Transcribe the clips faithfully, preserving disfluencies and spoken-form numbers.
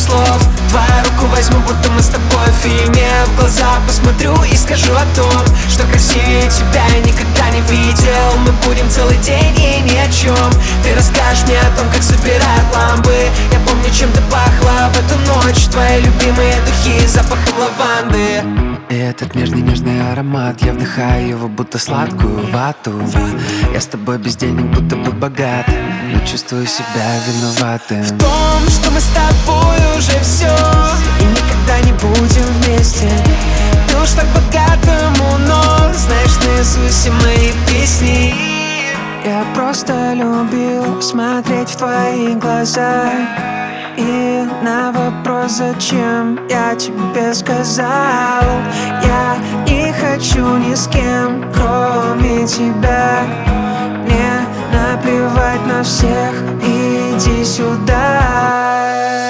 слов. Твою руку возьму, будто мы с тобой в фильме. В глаза посмотрю и скажу о том, что красивее тебя я никогда не видел. Мы будем целый день и ни о чем. Ты расскажешь мне о том, как собирают лампы. Я помню, чем ты пахла в эту ночь. Твои любимые духи с запахом лаванды. И этот нежный-нежный аромат, я вдыхаю его, будто сладкую вату. Я с тобой без денег, будто бы богат, но чувствую себя виноватым в том, что мы с тобой уже все и никогда не будем вместе. Ты уж так богатому, но знаешь наизусть все мои песни. Я просто любил смотреть в твои глаза, и на вопрос, зачем, я тебе сказал: я не хочу ни с кем, кроме тебя. Мне наплевать на всех, иди сюда.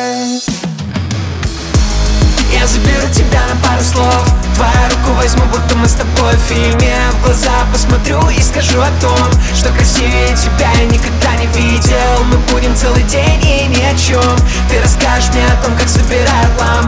Я заберу тебя на пару слов. Твою руку возьму, будто мы с тобой в фильме. В глаза посмотрю и скажу о том, что красивее тебя я никогда не видел. Мы будем целый день и ни о чем. Ты расскажешь мне о том, как собирают лампы.